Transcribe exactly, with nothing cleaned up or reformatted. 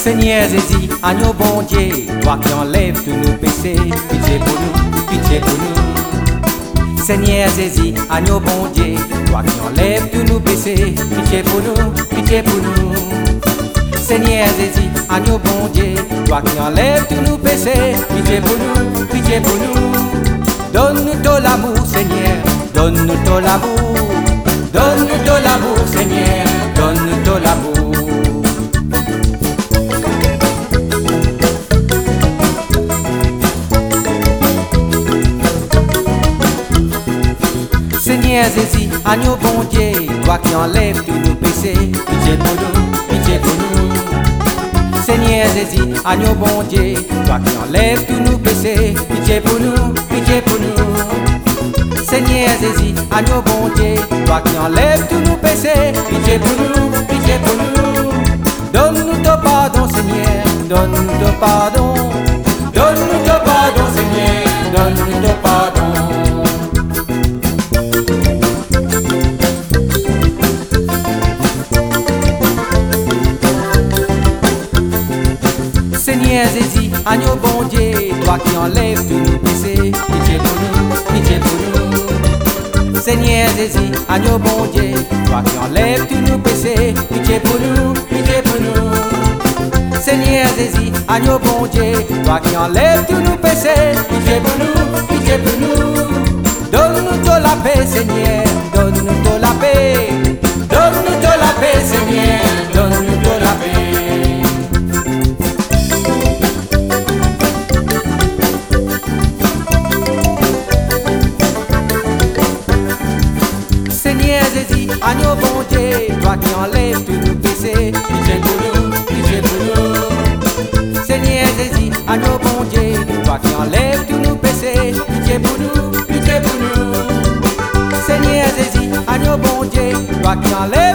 Seigneur Jésus, agneau bon Dieu, toi qui enlèves tous nos péchés, pitié pour nous, pitié pour nous. Seigneur Jésus, agneau bon Dieu, toi qui enlèves tous nos péchés, pitié pour nous, pitié pour nous. Seigneur Jésus, agneau bon Dieu, toi qui enlèves tous nos péchés, pitié pour nous, pitié pour nous. Donne-nous ton amour, Seigneur, donne-nous ton amour, donne-nous ton amour, Seigneur, donne-nous ton amour. Seigneur Jésus, agneau bon Dieu, toi qui enlèves tous nos péchés, pitié pour nous, pitié pour nous. Seigneur Jésus, agneau bon Dieu, toi qui enlèves tous nos péchés, pitié pour nous, pitié pour nous. Seigneur Jésus, agneau bon Dieu, toi qui enlèves tous nos péchés, pitié pour nous, pitié pour nous. Donne-nous ton pardon, Seigneur, donne-nous ton pardon, donne-nous ton pardon, Seigneur, donne-nous ton pardon. Seigneur Jésus, agneau bon Dieu, toi qui enlèves tous nos péchés, pitié pour nous, pitié pour nous. Seigneur Jésus, agneau bon Dieu, toi qui enlèves tous nos péchés, pitié pour nous, pitié pour nous. Seigneur Jésus, agneau bon Dieu, toi qui enlèves tous nos péchés, pitié pour nous, pitié pour nous. Donne-nous de la paix, Seigneur, donne-nous de la paix, donne-nous de la paix, Seigneur, donne-nous de la paix. Seigneur Jésus, agneau bon Dieu, toi qui enlèves tous nos péchés, pitié pour nous, pitié pour nous. Seigneur Jésus, agneau bon Dieu, toi qui enlèves tous nos péchés, pitié pour nous, pitié pour nous. Seigneur Jésus, agneau bon Dieu, toi qui enlèves